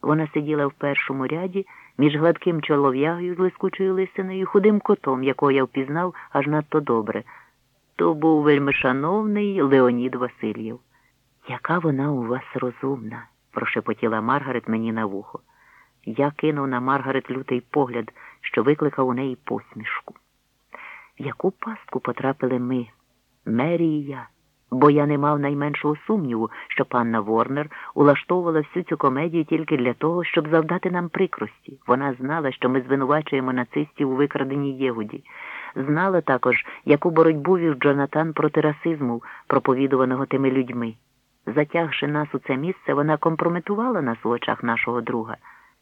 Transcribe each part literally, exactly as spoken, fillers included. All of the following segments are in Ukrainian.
Вона сиділа в першому ряді між гладким чолов'ягою з лискучою лисиною і худим котом, якого я впізнав аж надто добре. То був вельмишановний Леонід Васильєв. «Яка вона у вас розумна!» – прошепотіла Маргарет мені на вухо. Я кинув на Маргарет лютий погляд, що викликав у неї посмішку. В яку пастку потрапили ми, Мері і я? Бо я не мав найменшого сумніву, що панна Ворнер улаштовувала всю цю комедію тільки для того, щоб завдати нам прикрості. Вона знала, що ми звинувачуємо нацистів у викраденій Єгуді. Знала також, яку боротьбу вів Джонатан проти расизму, проповідуваного тими людьми. Затягши нас у це місце, вона компрометувала нас у очах нашого друга.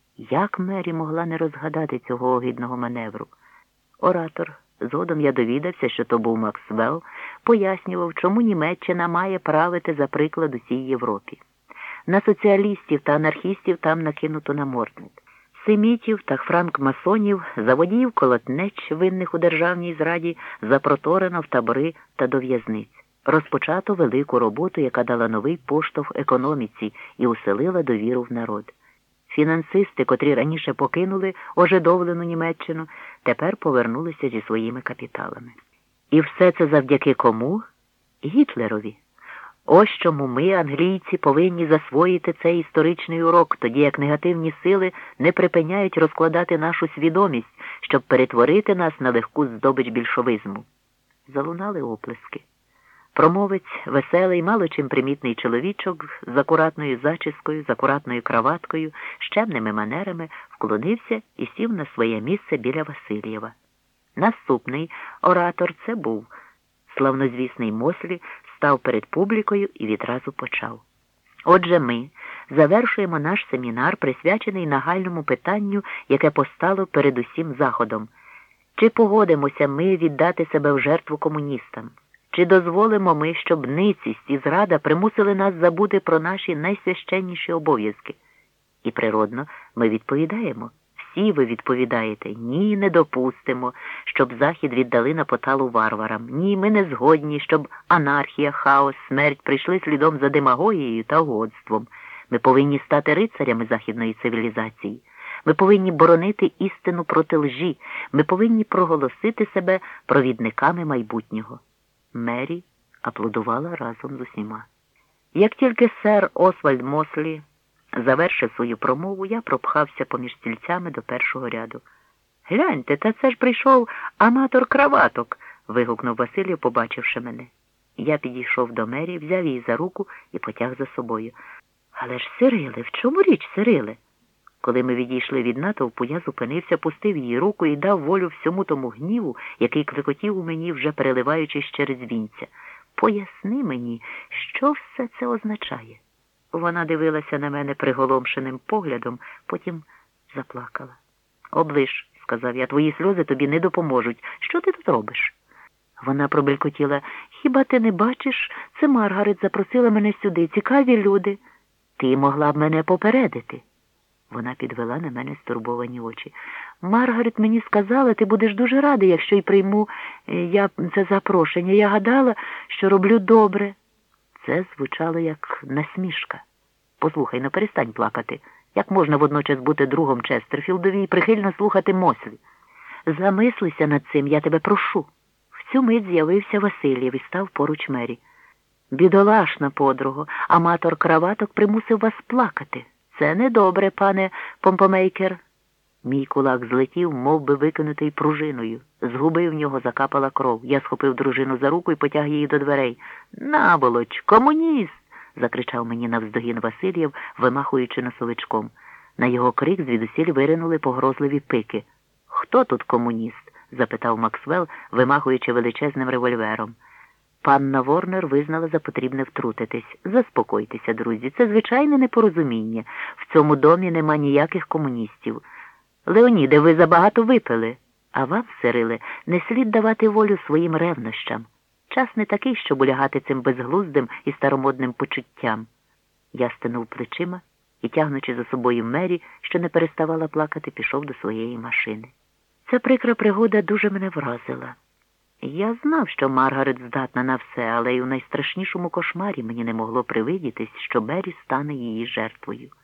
Як Мері могла не розгадати цього огидного маневру? Оратор, згодом я довідався, що то був Максвелл, пояснював, чому Німеччина має правити за приклад усій Європі. На соціалістів та анархістів там накинуто намордник. Семітів та франкмасонів, заводіїв колотнеч, винних у державній зраді, запроторено в табори та до в'язниць. Розпочато велику роботу, яка дала новий поштовх економіці і уселила довіру в народ. Фінансисти, котрі раніше покинули ожидовлену Німеччину, тепер повернулися зі своїми капіталами. І все це завдяки кому? Гітлерові. Ось чому ми, англійці, повинні засвоїти цей історичний урок, тоді як негативні сили не припиняють розкладати нашу свідомість, щоб перетворити нас на легку здобич більшовизму. Залунали оплески. Промовець, веселий, мало чим примітний чоловічок з акуратною зачіскою, з акуратною краваткою, з чемними манерами, вклонився і сів на своє місце біля Васильєва. Наступний оратор це був. Славнозвісний Мослі став перед публікою і відразу почав. Отже, ми завершуємо наш семінар, присвячений нагальному питанню, яке постало перед усім Заходом. Чи погодимося ми віддати себе в жертву комуністам? Чи дозволимо ми, щоб ницість і зрада примусили нас забути про наші найсвященніші обов'язки? І природно ми відповідаємо. Всі ви відповідаєте. Ні, не допустимо, щоб Захід віддали на поталу варварам. Ні, ми не згодні, щоб анархія, хаос, смерть прийшли слідом за демагогією та угодством. Ми повинні стати рицарями західної цивілізації. Ми повинні боронити істину проти лжі. Ми повинні проголосити себе провідниками майбутнього. Мері аплодувала разом з усіма. Як тільки сер Освальд Мослі завершив свою промову, я пропхався поміж стільцями до першого ряду. «Гляньте, та це ж прийшов аматор краваток!» – вигукнув Василів, побачивши мене. Я підійшов до Мері, взяв її за руку і потяг за собою. «Але ж, Сириле, в чому річ, Сириле?» Коли ми відійшли від натовпу, я зупинився, пустив її руку і дав волю всьому тому гніву, який клекотів у мені, вже переливаючись через вінця. «Поясни мені, що все це означає?» Вона дивилася на мене приголомшеним поглядом, потім заплакала. «Оближ», – сказав я, – «твої сльози тобі не допоможуть. Що ти тут робиш?» Вона пробелькотіла. «Хіба ти не бачиш? Це Маргарет запросила мене сюди. Цікаві люди. Ти могла б мене попередити». Вона підвела на мене стурбовані очі. «Маргарет мені сказала, ти будеш дуже радий, якщо й прийму я це запрошення. Я гадала, що роблю добре». Це звучало як насмішка. «Послухай, ну перестань плакати. Як можна водночас бути другом Честерфілдові і прихильно слухати Мослі? Замислися над цим, я тебе прошу». В цю мить з'явився Васильєв і став поруч Мері. «Бідолашна подруго, аматор краваток примусив вас плакати. Це недобре, пане Помпомейкер». Мій кулак злетів, мов би викинутий пружиною. З губи в нього закапала кров. Я схопив дружину за руку і потяг її до дверей. «Наволоч, комуніст!» – закричав мені навздогін Васильєв, вимахуючи носовичком. На його крик звідусіль виринули погрозливі пики. «Хто тут комуніст?» – запитав Максвелл, вимахуючи величезним револьвером. Панна Ворнер визнала за потрібне втрутитись. «Заспокойтеся, друзі, це звичайне непорозуміння. В цьому домі нема ніяких комуністів. Леоніде, ви забагато випили. А вам, Сириле, не слід давати волю своїм ревнощам. Час не такий, щоб улягати цим безглуздим і старомодним почуттям». Я стенув плечима і, тягнучи за собою Мері, що не переставала плакати, пішов до своєї машини. Ця прикра пригода дуже мене вразила. Я знав, що Маргарет здатна на все, але й у найстрашнішому кошмарі мені не могло привидітись, що Мері стане її жертвою.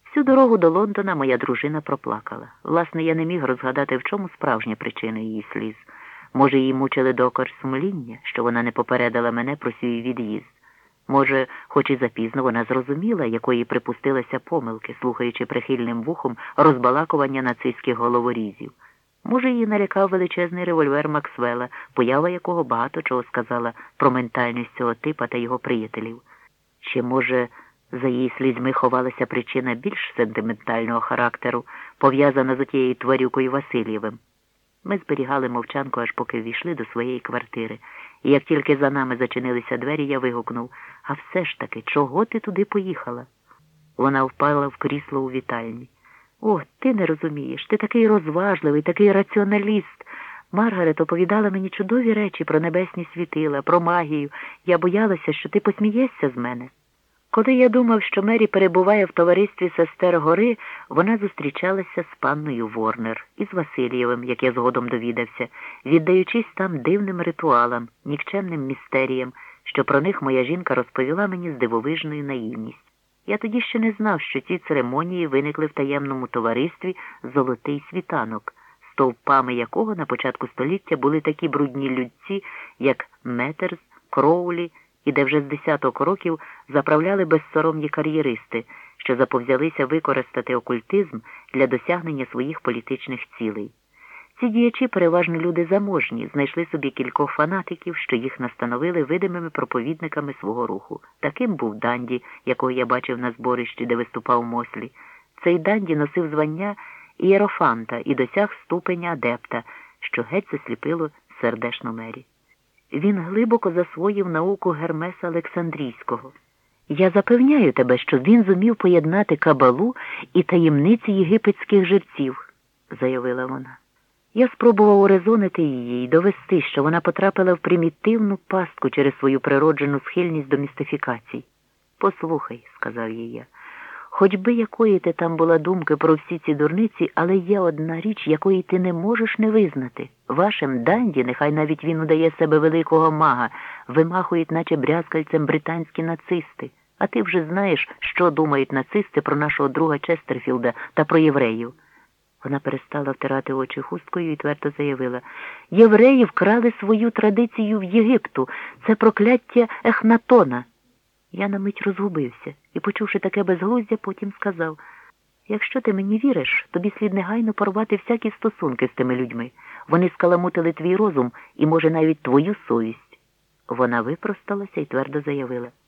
Всю дорогу до Лондона моя дружина проплакала. Власне, я не міг розгадати, в чому справжня причина її сліз. Може, її мучили докор сумління, що вона не попередила мене про свій від'їзд. Може, хоч і запізно вона зрозуміла, якої припустилася помилки, слухаючи прихильним вухом розбалакування нацистських головорізів. Може, її налякав величезний револьвер Максвелла, поява якого багато чого сказала про ментальність цього типа та його приятелів. Чи, може, за її слізьми ховалася причина більш сентиментального характеру, пов'язана з отією тварюкою Васильєвим. Ми зберігали мовчанку, аж поки ввійшли до своєї квартири. І як тільки за нами зачинилися двері, я вигукнув: «А все ж таки, чого ти туди поїхала?» Вона впала в крісло у вітальні. «О, ти не розумієш, ти такий розважливий, такий раціоналіст. Маргарет оповідала мені чудові речі про небесні світила, про магію. Я боялася, що ти посмієшся з мене». Коли я думав, що Мері перебуває в товаристві сестер Гори, вона зустрічалася з панною Ворнер і з Васильєвим, як я згодом довідався, віддаючись там дивним ритуалам, нікчемним містеріям, що про них моя жінка розповіла мені з дивовижною наївністю. Я тоді ще не знав, що ці церемонії виникли в таємному товаристві «Золотий світанок», стовпами якого на початку століття були такі брудні людці, як Меттерс, Кроулі, і де вже з десяток років заправляли безсоромні кар'єристи, що заповзялися використати окультизм для досягнення своїх політичних цілей. Ці діячі, переважно люди заможні, знайшли собі кількох фанатиків, що їх настановили видимими проповідниками свого руху. Таким був Данді, якого я бачив на зборищі, де виступав Мослі. Цей Данді носив звання ієрофанта і досяг ступеня адепта, що геть засліпило сердешну Мері. Він глибоко засвоїв науку Гермеса Олександрійського. Я запевняю тебе, що він зумів поєднати кабалу і таємниці єгипетських жерців, заявила вона. Я спробував урезонити її і довести, що вона потрапила в примітивну пастку через свою природжену схильність до містифікацій. «Послухай», – сказав їй я, – «хоч би якої ти там була думки про всі ці дурниці, але є одна річ, якої ти не можеш не визнати. Вашим Данді, нехай навіть він удає себе великого мага, вимахують наче брязкальцем британські нацисти. А ти вже знаєш, що думають нацисти про нашого друга Честерфілда та про євреїв». Вона перестала втирати очі хусткою і твердо заявила: «Євреї вкрали свою традицію в Єгипту. Це прокляття Ехнатона». Я на мить розгубився і, почувши таке безглуздя, потім сказав: «Якщо ти мені віриш, тобі слід негайно порвати всякі стосунки з тими людьми. Вони скаламутили твій розум і, може, навіть твою совість». Вона випросталася і твердо заявила: